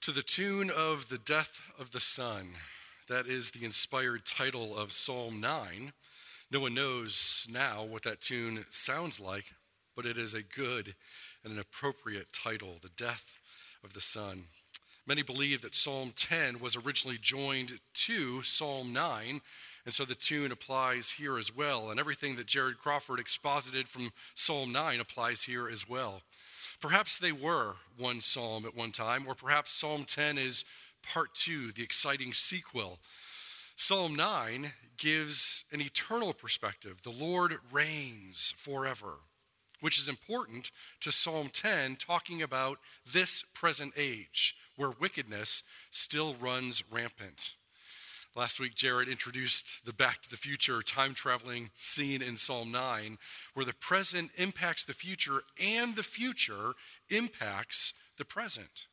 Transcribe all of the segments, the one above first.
To the tune of the death of the Son, that is the inspired title of Psalm 9. No one knows now what that tune sounds like, but it is a good and an appropriate title, the death of the Son. Many believe that Psalm 10 was originally joined to Psalm 9, and so the tune applies here as well. And everything that Jared Crawford exposited from Psalm 9 applies here as well. Perhaps they were one psalm at one time, or perhaps Psalm 10 is part 2, the exciting sequel. Psalm 9 gives an eternal perspective. The Lord reigns forever, which is important to Psalm 10, talking about this present age, where wickedness still runs rampant. Last week, Jared introduced the Back to the Future time-traveling scene in Psalm 9, where the present impacts the future and the future impacts the present.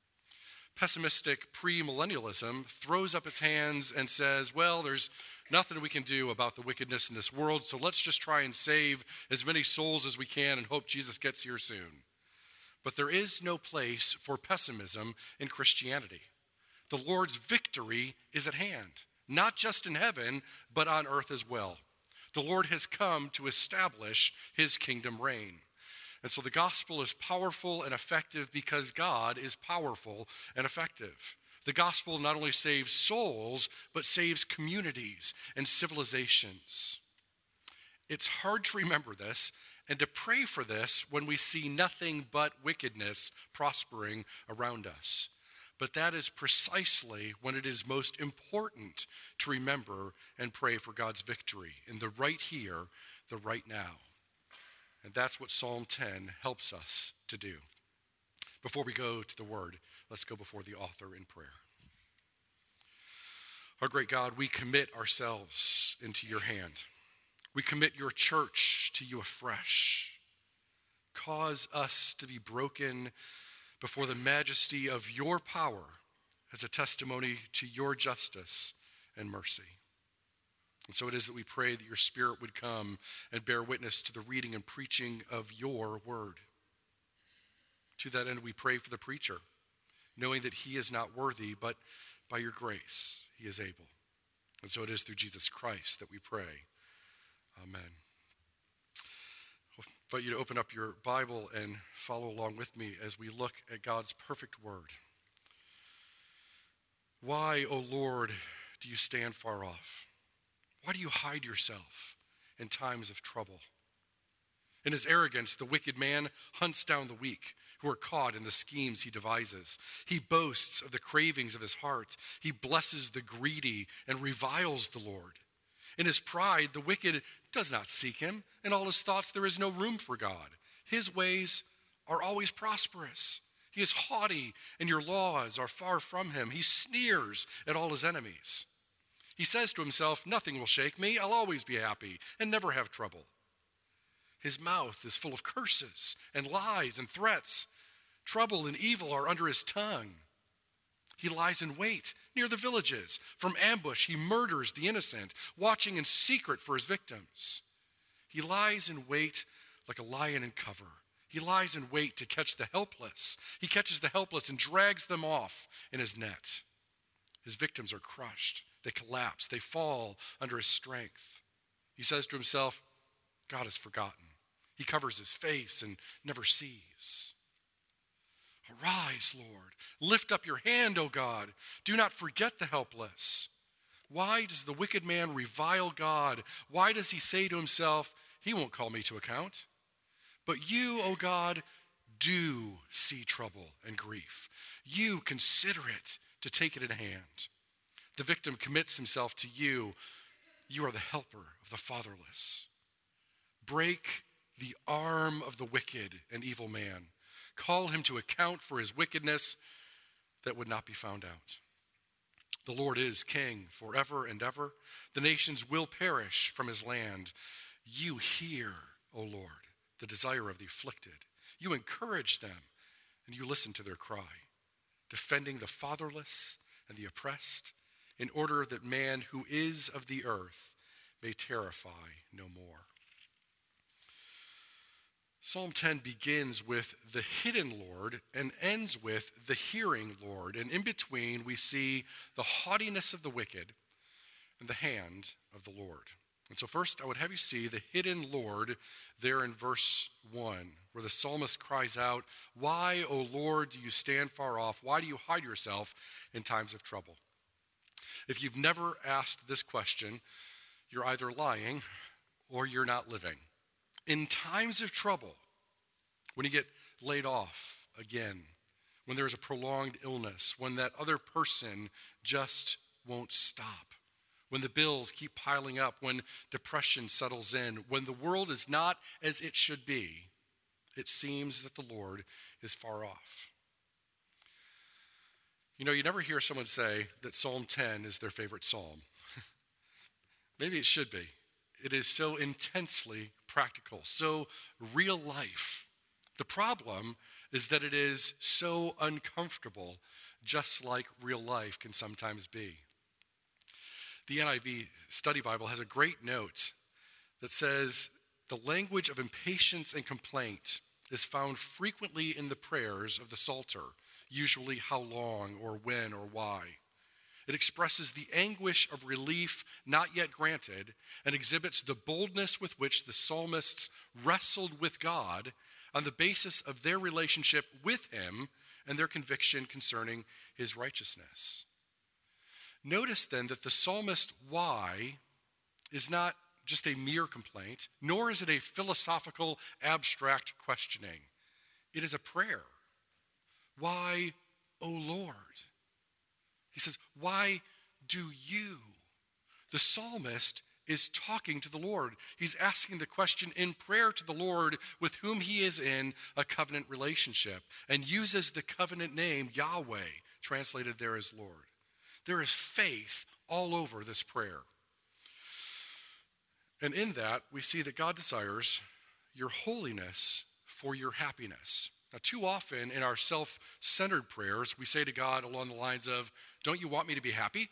Pessimistic premillennialism throws up its hands and says, well, there's nothing we can do about the wickedness in this world, so let's just try and save as many souls as we can and hope Jesus gets here soon. But there is no place for pessimism in Christianity. The Lord's victory is at hand, not just in heaven, but on earth as well. The Lord has come to establish his kingdom reign. And so the gospel is powerful and effective because God is powerful and effective. The gospel not only saves souls, but saves communities and civilizations. It's hard to remember this and to pray for this when we see nothing but wickedness prospering around us. But that is precisely when it is most important to remember and pray for God's victory in the right here, the right now. And that's what Psalm 10 helps us to do. Before we go to the word, let's go before the author in prayer. Our great God, we commit ourselves into your hand. We commit your church to you afresh. Cause us to be broken before the majesty of your power as a testimony to your justice and mercy. And so it is that we pray that your Spirit would come and bear witness to the reading and preaching of your word. To that end, we pray for the preacher, knowing that he is not worthy, but by your grace, he is able. And so it is through Jesus Christ that we pray. Amen. I invite you to open up your Bible and follow along with me as we look at God's perfect word. Why, O Lord, do you stand far off? Why do you hide yourself in times of trouble? In his arrogance, the wicked man hunts down the weak who are caught in the schemes he devises. He boasts of the cravings of his heart. He blesses the greedy and reviles the Lord. In his pride, the wicked does not seek him. In all his thoughts, there is no room for God. His ways are always prosperous. He is haughty, and your laws are far from him. He sneers at all his enemies. He says to himself, nothing will shake me. I'll always be happy and never have trouble. His mouth is full of curses and lies and threats. Trouble and evil are under his tongue. He lies in wait near the villages. From ambush, he murders the innocent, watching in secret for his victims. He lies in wait like a lion in cover. He lies in wait to catch the helpless. He catches the helpless and drags them off in his net. His victims are crushed. They collapse. They fall under his strength. He says to himself, God has forgotten. He covers his face and never sees. Arise, Lord. Lift up your hand, O God. Do not forget the helpless. Why does the wicked man revile God? Why does he say to himself, he won't call me to account? But you, O God, do see trouble and grief. You consider it to take it in hand. The victim commits himself to you. You are the helper of the fatherless. Break the arm of the wicked and evil man. Call him to account for his wickedness that would not be found out. The Lord is king forever and ever. The nations will perish from his land. You hear, O Lord, the desire of the afflicted. You encourage them, and you listen to their cry, defending the fatherless and the oppressed, in order that man who is of the earth may terrify no more. Psalm 10 begins with the hidden Lord and ends with the hearing Lord. And in between, we see the haughtiness of the wicked and the hand of the Lord. And so first, I would have you see the hidden Lord there in verse 1, where the psalmist cries out, "Why, O Lord, do you stand far off? Why do you hide yourself in times of trouble?" If you've never asked this question, you're either lying or you're not living. In times of trouble, when you get laid off again, when there's a prolonged illness, when that other person just won't stop, when the bills keep piling up, when depression settles in, when the world is not as it should be, it seems that the Lord is far off. You know, you never hear someone say that Psalm 10 is their favorite psalm. Maybe it should be. It is so intensely practical, so real life. The problem is that it is so uncomfortable, just like real life can sometimes be. The NIV Study Bible has a great note that says the language of impatience and complaint is found frequently in the prayers of the Psalter, usually how long or when or why. It expresses the anguish of relief not yet granted and exhibits the boldness with which the psalmists wrestled with God on the basis of their relationship with him and their conviction concerning his righteousness. Notice then that the psalmist why is not just a mere complaint, nor is it a philosophical, abstract questioning. It is a prayer. Why, O Lord? He says, why do you? The psalmist is talking to the Lord. He's asking the question in prayer to the Lord with whom he is in a covenant relationship and uses the covenant name Yahweh, translated there as Lord. There is faith all over this prayer. And in that, we see that God desires your holiness for your happiness. Now, too often in our self-centered prayers, we say to God along the lines of, "Don't you want me to be happy?"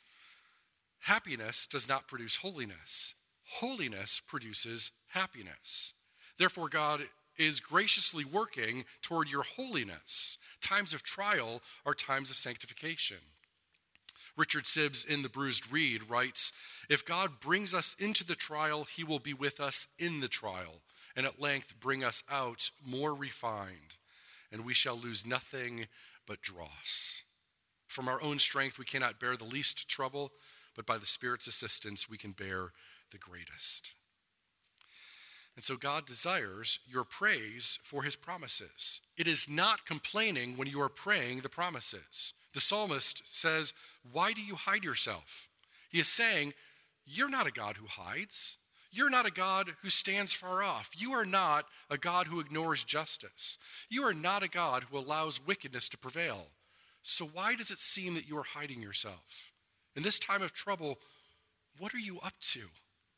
Happiness does not produce holiness. Holiness produces happiness. Therefore, God is graciously working toward your holiness. Times of trial are times of sanctification. Richard Sibbes in The Bruised Reed writes, "If God brings us into the trial, he will be with us in the trial, and at length bring us out more refined, and we shall lose nothing but dross. From our own strength we cannot bear the least trouble, but by the Spirit's assistance we can bear the greatest." And so God desires your praise for his promises. It is not complaining when you are praying the promises. The psalmist says, "Why do you hide yourself?" He is saying, you're not a God who hides. You're not a God who stands far off. You are not a God who ignores justice. You are not a God who allows wickedness to prevail. So why does it seem that you are hiding yourself? In this time of trouble, what are you up to?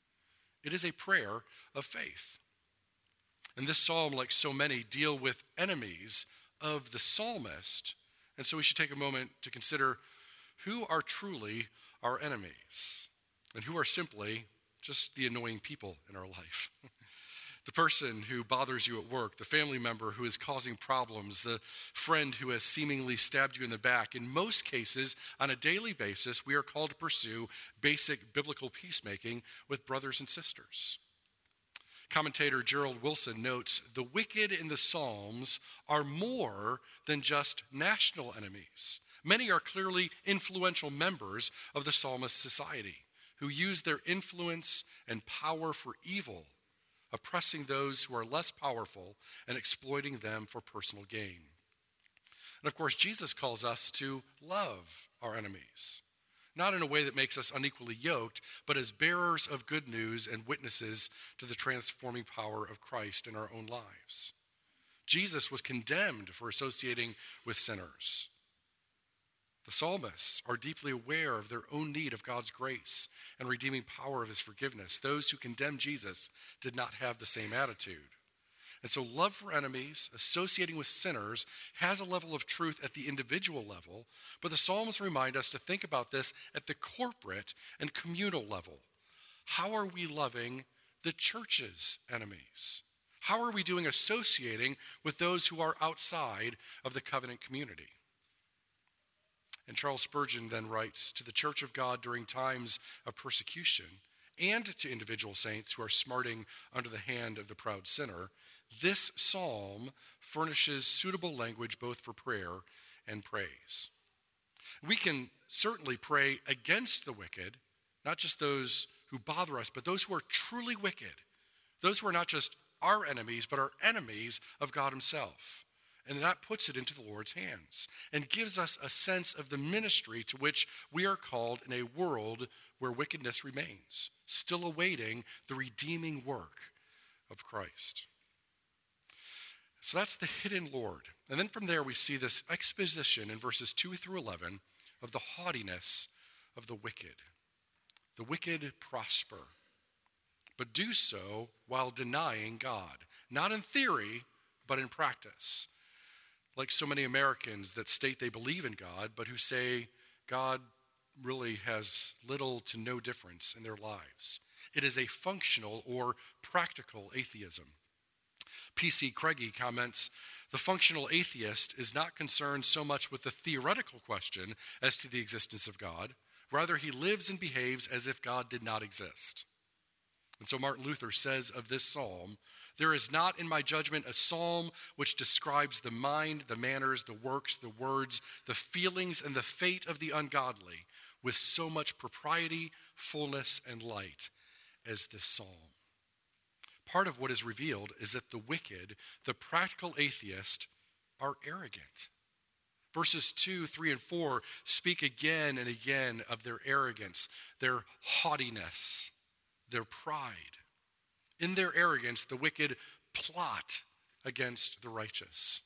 It is a prayer of faith. And this psalm, like so many, deal with enemies of the psalmist. And so we should take a moment to consider who are truly our enemies and who are simply just the annoying people in our life. The person who bothers you at work, the family member who is causing problems, the friend who has seemingly stabbed you in the back. In most cases, on a daily basis, we are called to pursue basic biblical peacemaking with brothers and sisters. Commentator Gerald Wilson notes, the wicked in the Psalms are more than just national enemies. Many are clearly influential members of the psalmist society who use their influence and power for evil, oppressing those who are less powerful and exploiting them for personal gain. And of course, Jesus calls us to love our enemies, not in a way that makes us unequally yoked, but as bearers of good news and witnesses to the transforming power of Christ in our own lives. Jesus was condemned for associating with sinners. The psalmists are deeply aware of their own need of God's grace and redeeming power of his forgiveness. Those who condemn Jesus did not have the same attitude. And so love for enemies, associating with sinners, has a level of truth at the individual level, but the Psalms remind us to think about this at the corporate and communal level. How are we loving the church's enemies? How are we doing associating with those who are outside of the covenant community? And Charles Spurgeon then writes, to the church of God during times of persecution and to individual saints who are smarting under the hand of the proud sinner, this psalm furnishes suitable language both for prayer and praise. We can certainly pray against the wicked, not just those who bother us, but those who are truly wicked, those who are not just our enemies, but are enemies of God himself. And that puts it into the Lord's hands and gives us a sense of the ministry to which we are called in a world where wickedness remains, still awaiting the redeeming work of Christ. So that's the hidden Lord. And then from there we see this exposition in verses 2 through 11 of the haughtiness of the wicked. The wicked prosper, but do so while denying God, not in theory, but in practice. Like so many Americans that state they believe in God, but who say God really has little to no difference in their lives. It is a functional or practical atheism. P.C. Craigie comments, the functional atheist is not concerned so much with the theoretical question as to the existence of God. Rather, he lives and behaves as if God did not exist. And so Martin Luther says of this psalm, there is not in my judgment a psalm which describes the mind, the manners, the works, the words, the feelings, and the fate of the ungodly with so much propriety, fullness, and light as this psalm. Part of what is revealed is that the wicked, the practical atheist, are arrogant. Verses 2, 3, and 4 speak again and again of their arrogance, their haughtiness, their pride. In their arrogance, the wicked plot against the righteous.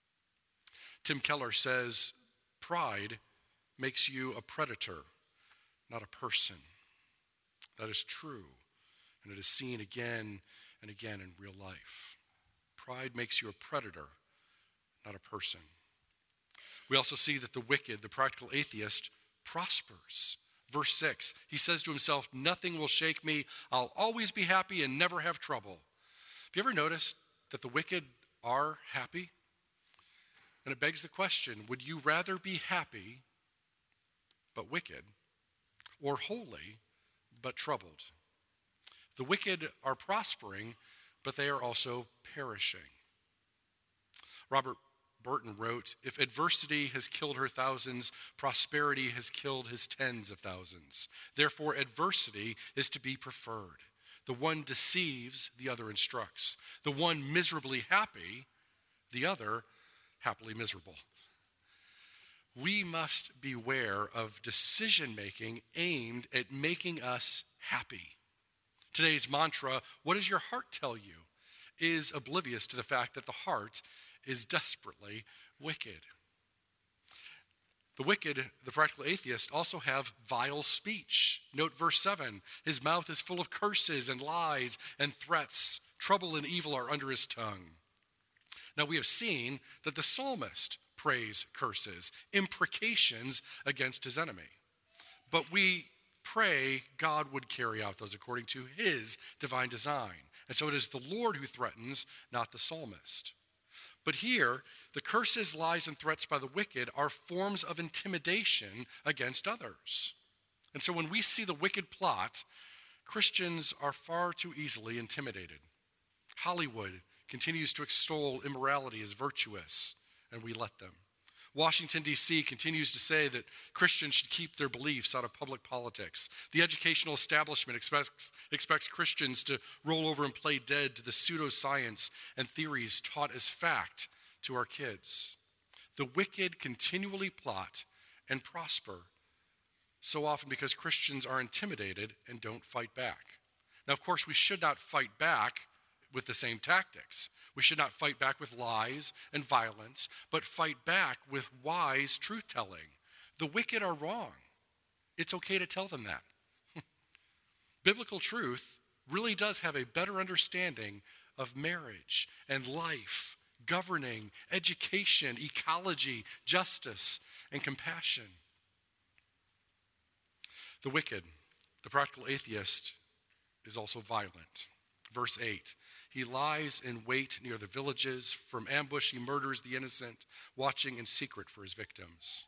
Tim Keller says, pride makes you a predator, not a person. That is true, and it is seen again and again in real life. Pride makes you a predator, not a person. We also see that the wicked, the practical atheist, prospers. Verse 6, he says to himself, nothing will shake me. I'll always be happy and never have trouble. Have you ever noticed that the wicked are happy? And it begs the question, would you rather be happy but wicked, or holy but troubled? The wicked are prospering, but they are also perishing. Robert Burton wrote, if adversity has killed her thousands, prosperity has killed his tens of thousands. Therefore, adversity is to be preferred. The one deceives, the other instructs. The one miserably happy, the other happily miserable. We must beware of decision-making aimed at making us happy. Today's mantra, what does your heart tell you, is oblivious to the fact that the heart is desperately wicked. The wicked, the practical atheist, also have vile speech. Note verse 7. His mouth is full of curses and lies and threats. Trouble and evil are under his tongue. Now we have seen that the psalmist prays curses, imprecations against his enemy. But we pray God would carry out those according to his divine design. And so it is the Lord who threatens, not the psalmist. But here, the curses, lies, and threats by the wicked are forms of intimidation against others. And so when we see the wicked plot, Christians are far too easily intimidated. Hollywood continues to extol immorality as virtuous, and we let them. Washington, D.C. continues to say that Christians should keep their beliefs out of public politics. The educational establishment expects Christians to roll over and play dead to the pseudoscience and theories taught as fact to our kids. The wicked continually plot and prosper, so often because Christians are intimidated and don't fight back. Now, of course, we should not fight back with the same tactics. We should not fight back with lies and violence, but fight back with wise truth-telling. The wicked are wrong. It's okay to tell them that. Biblical truth really does have a better understanding of marriage and life, governing, education, ecology, justice, and compassion. The wicked, the practical atheist, is also violent. Verse 8, He lies in wait near the villages. From ambush, he murders the innocent, watching in secret for his victims.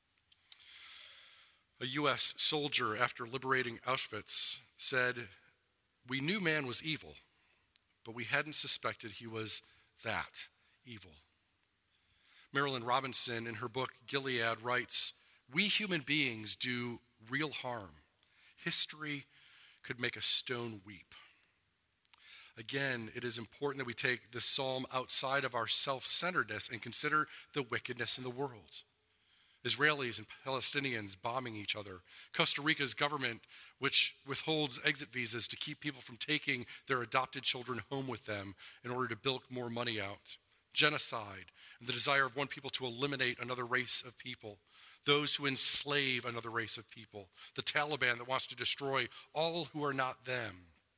A U.S. soldier, after liberating Auschwitz, said, "We knew man was evil, but we hadn't suspected he was that evil." Marilyn Robinson, in her book Gilead, writes, "We human beings do real harm. History could make a stone weep." Again, it is important that we take this psalm outside of our self-centeredness and consider the wickedness in the world. Israelis and Palestinians bombing each other. Costa Rica's government, which withholds exit visas to keep people from taking their adopted children home with them in order to bilk more money out. Genocide and the desire of one people to eliminate another race of people. Those who enslave another race of people. The Taliban that wants to destroy all who are not them.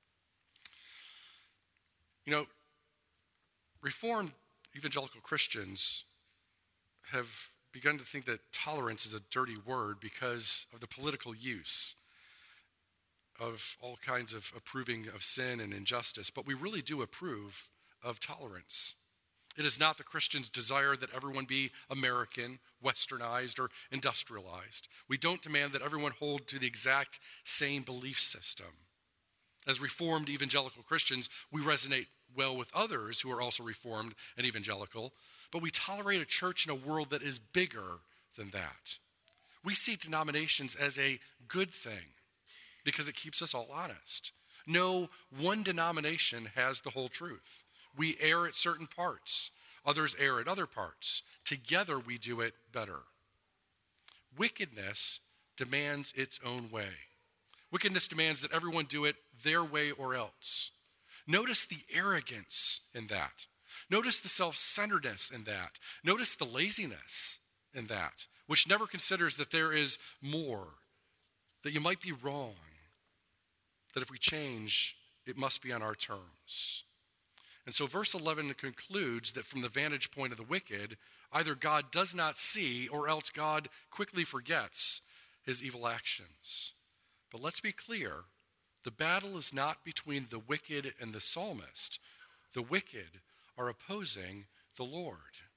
You know, Reformed evangelical Christians have begun to think that tolerance is a dirty word because of the political use of all kinds of approving of sin and injustice. But we really do approve of tolerance. It is not the Christian's desire that everyone be American, westernized, or industrialized. We don't demand that everyone hold to the exact same belief system. As Reformed evangelical Christians, we resonate well with others who are also Reformed and evangelical, but we tolerate a church in a world that is bigger than that. We see denominations as a good thing because it keeps us all honest. No one denomination has the whole truth. We err at certain parts. Others err at other parts. Together we do it better. Wickedness demands its own way. Wickedness demands that everyone do it their way or else. Notice the arrogance in that. Notice the self-centeredness in that. Notice the laziness in that, which never considers that there is more, that you might be wrong, that if we change, it must be on our terms. And so verse 11 concludes that from the vantage point of the wicked, either God does not see or else God quickly forgets his evil actions. But let's be clear, the battle is not between the wicked and the psalmist. The wicked are opposing the Lord.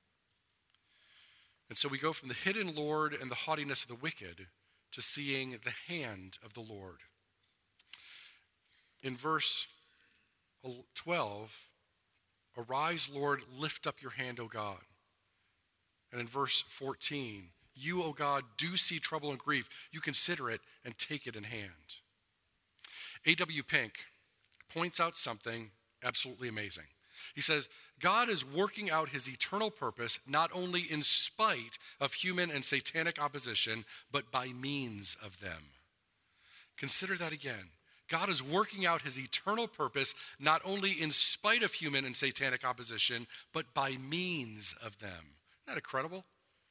And so we go from the hidden Lord and the haughtiness of the wicked to seeing the hand of the Lord. In verse 12, "Arise, Lord, lift up your hand, O God." And in verse 14, "You, O God, do see trouble and grief. You consider it and take it in hand." A.W. Pink points out something absolutely amazing. He says, God is working out his eternal purpose not only in spite of human and satanic opposition, but by means of them. Consider that again. God is working out his eternal purpose not only in spite of human and satanic opposition, but by means of them. Isn't that incredible?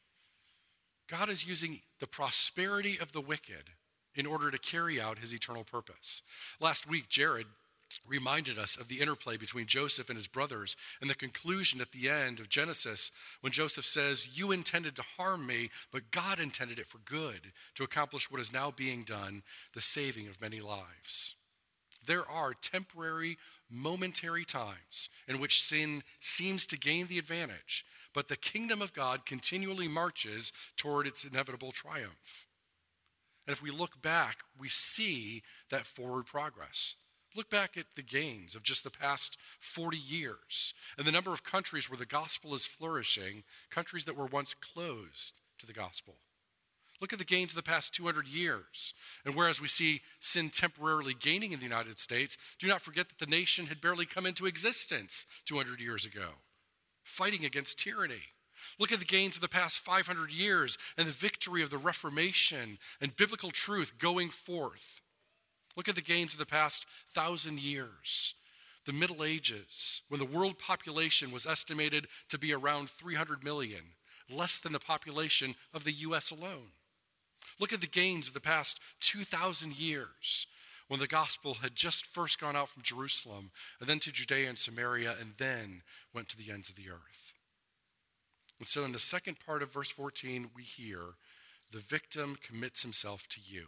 God is using the prosperity of the wicked in order to carry out his eternal purpose. Last week, Jared reminded us of the interplay between Joseph and his brothers and the conclusion at the end of Genesis when Joseph says, "You intended to harm me, but God intended it for good to accomplish what is now being done, the saving of many lives." There are temporary, momentary times in which sin seems to gain the advantage, but the kingdom of God continually marches toward its inevitable triumph. And if we look back, we see that forward progress. Look back at the gains of just the past 40 years and the number of countries where the gospel is flourishing, countries that were once closed to the gospel. Look at the gains of the past 200 years. And whereas we see sin temporarily gaining in the United States, do not forget that the nation had barely come into existence 200 years ago, fighting against tyranny. Look at the gains of the past 500 years and the victory of the Reformation and biblical truth going forth. Look at the gains of the past 1,000 years, the Middle Ages, when the world population was estimated to be around 300 million, less than the population of the U.S. alone. Look at the gains of the past 2,000 years, when the gospel had just first gone out from Jerusalem, and then to Judea and Samaria, and then went to the ends of the earth. And so in the second part of verse 14, we hear, the victim commits himself to you.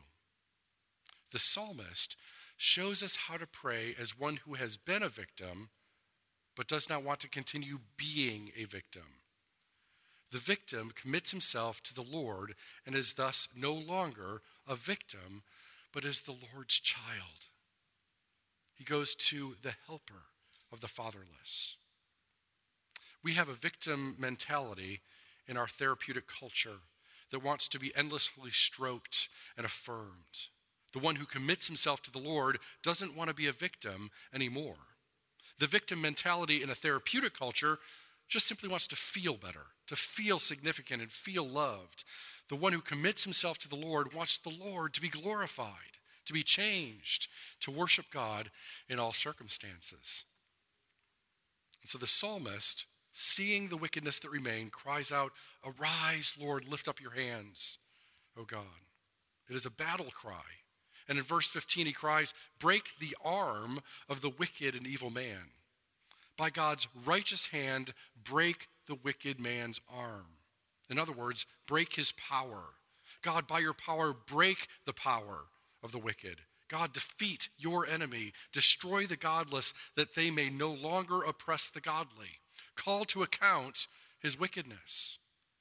The psalmist shows us how to pray as one who has been a victim, but does not want to continue being a victim. The victim commits himself to the Lord and is thus no longer a victim, but is the Lord's child. He goes to the helper of the fatherless. We have a victim mentality in our therapeutic culture that wants to be endlessly stroked and affirmed. The one who commits himself to the Lord doesn't want to be a victim anymore. The victim mentality in a therapeutic culture just simply wants to feel better, to feel significant and feel loved. The one who commits himself to the Lord wants the Lord to be glorified, to be changed, to worship God in all circumstances. And so the psalmist, seeing the wickedness that remain, cries out, "Arise, Lord, lift up your hands, O God." It is a battle cry. And in verse 15 he cries, "Break the arm of the wicked and evil man." By God's righteous hand, break the wicked man's arm. In other words, break his power. God, by your power, break the power of the wicked. God, defeat your enemy. Destroy the godless, that they may no longer oppress the godly. Call to account his wickedness.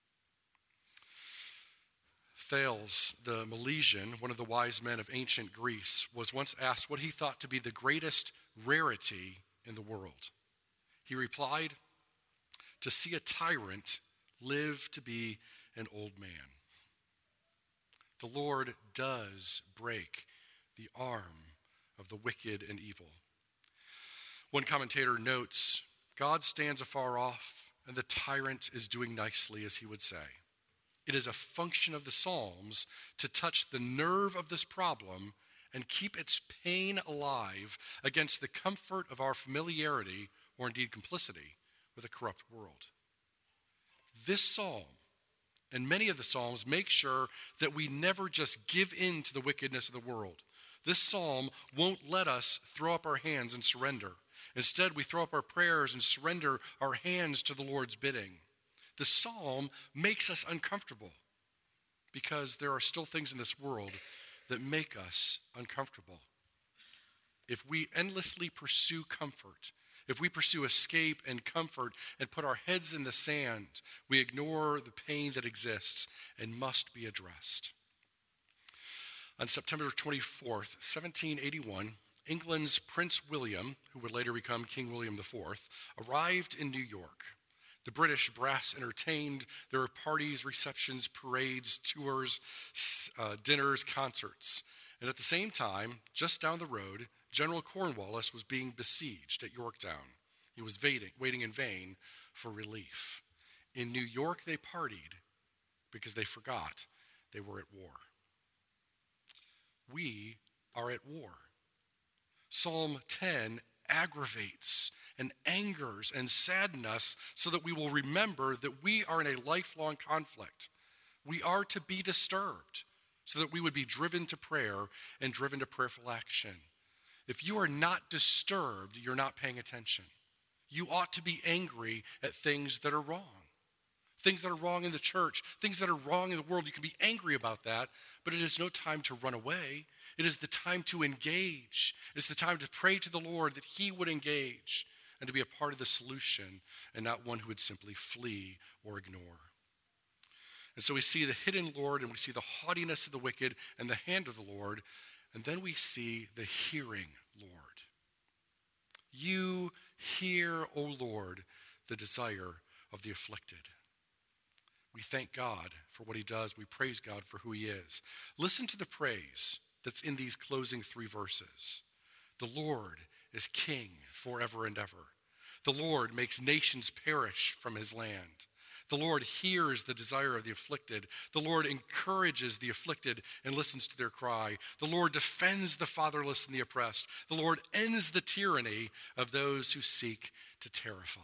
Thales, the Milesian, one of the wise men of ancient Greece, was once asked what he thought to be the greatest rarity in the world. He replied, "To see a tyrant live to be an old man." The Lord does break the arm of the wicked and evil. One commentator notes, God stands afar off, and the tyrant is doing nicely, as he would say. It is a function of the Psalms to touch the nerve of this problem and keep its pain alive against the comfort of our familiarity, or indeed complicity, with a corrupt world. This psalm and many of the psalms make sure that we never just give in to the wickedness of the world. This psalm won't let us throw up our hands and surrender. Instead, we throw up our prayers and surrender our hands to the Lord's bidding. The psalm makes us uncomfortable because there are still things in this world that make us uncomfortable. If we endlessly pursue comfort, if we pursue escape and comfort and put our heads in the sand, we ignore the pain that exists and must be addressed. On September 24th, 1781, England's Prince William, who would later become King William IV, arrived in New York. The British brass entertained. There were parties, receptions, parades, tours, dinners, concerts. And at the same time, just down the road, General Cornwallis was being besieged at Yorktown. He was waiting in vain for relief. In New York, they partied because they forgot they were at war. We are at war. Psalm 10 aggravates and angers and saddens us so that we will remember that we are in a lifelong conflict. We are to be disturbed so that we would be driven to prayer and driven to prayerful action. If you are not disturbed, you're not paying attention. You ought to be angry at things that are wrong. Things that are wrong in the church, things that are wrong in the world. You can be angry about that, but it is no time to run away. It is the time to engage. It's the time to pray to the Lord that he would engage and to be a part of the solution and not one who would simply flee or ignore. And so we see the hidden Lord and we see the haughtiness of the wicked and the hand of the Lord, and then we see the hearing Lord. You hear, O Lord, the desire of the afflicted. We thank God for what he does. We praise God for who he is. Listen to the praise that's in these closing 3 verses. The Lord is king forever and ever. The Lord makes nations perish from his land. The Lord hears the desire of the afflicted. The Lord encourages the afflicted and listens to their cry. The Lord defends the fatherless and the oppressed. The Lord ends the tyranny of those who seek to terrify.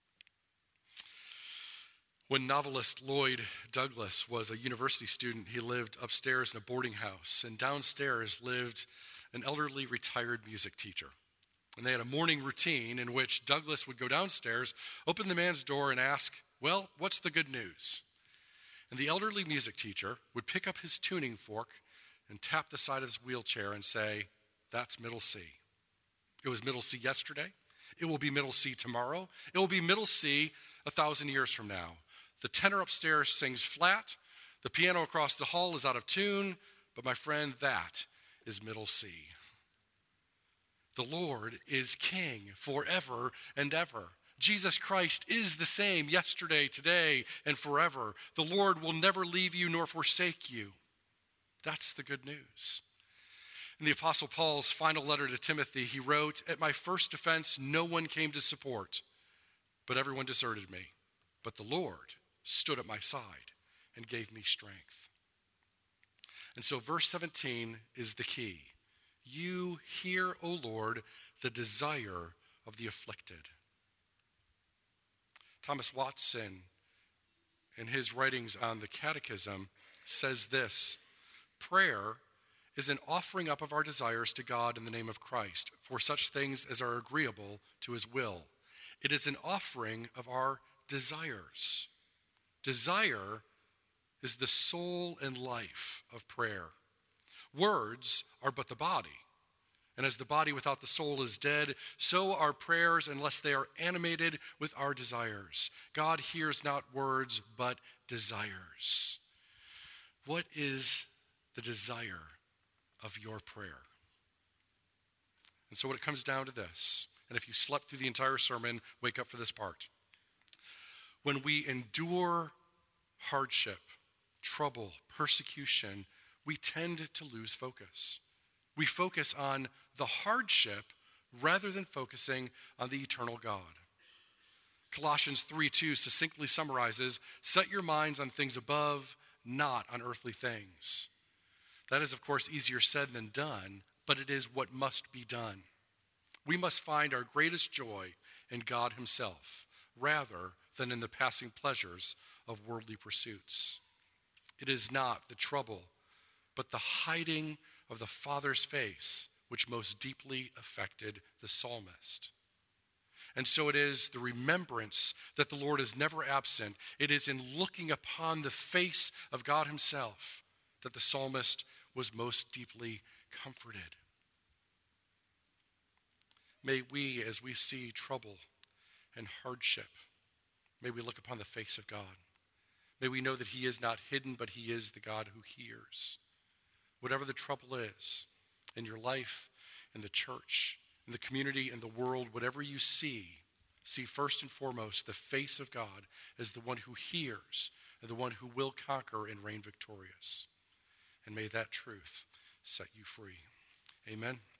When novelist Lloyd Douglas was a university student, he lived upstairs in a boarding house, and downstairs lived an elderly retired music teacher. And they had a morning routine in which Douglas would go downstairs, open the man's door, and ask, "Well, what's the good news?" And the elderly music teacher would pick up his tuning fork and tap the side of his wheelchair and say, "That's middle C. It was middle C yesterday. It will be middle C tomorrow. It will be middle C 1,000 years from now. The tenor upstairs sings flat. The piano across the hall is out of tune. But my friend, that is middle C. The Lord is King forever and ever. Jesus Christ is the same yesterday, today, and forever. The Lord will never leave you nor forsake you. That's the good news. In the Apostle Paul's final letter to Timothy, he wrote, "At my first defense, no one came to support, but everyone deserted me. But the Lord stood at my side and gave me strength." And so verse 17 is the key. You hear, O Lord, the desire of the afflicted. Thomas Watson, in his writings on the Catechism, says this: prayer is an offering up of our desires to God in the name of Christ for such things as are agreeable to his will. It is an offering of our desires. Desire is the soul and life of prayer. Words are but the body. And as the body without the soul is dead, so are prayers unless they are animated with our desires. God hears not words, but desires. What is the desire of your prayer? And so when it comes down to this, and if you slept through the entire sermon, wake up for this part. When we endure hardship, trouble, persecution, we tend to lose focus. We focus on the hardship rather than focusing on the eternal God. Colossians 3:2 succinctly summarizes, "Set your minds on things above, not on earthly things." That is, of course, easier said than done, but it is what must be done. We must find our greatest joy in God himself, rather than in the passing pleasures of worldly pursuits. It is not the trouble, but the hiding of the Father's face which most deeply affected the psalmist. And so it is the remembrance that the Lord is never absent. It is in looking upon the face of God himself that the psalmist was most deeply comforted. May we, as we see trouble and hardship, may we look upon the face of God. May we know that he is not hidden, but he is the God who hears. Whatever the trouble is in your life, in the church, in the community, in the world, whatever you see first and foremost the face of God as the one who hears and the one who will conquer and reign victorious. And may that truth set you free. Amen.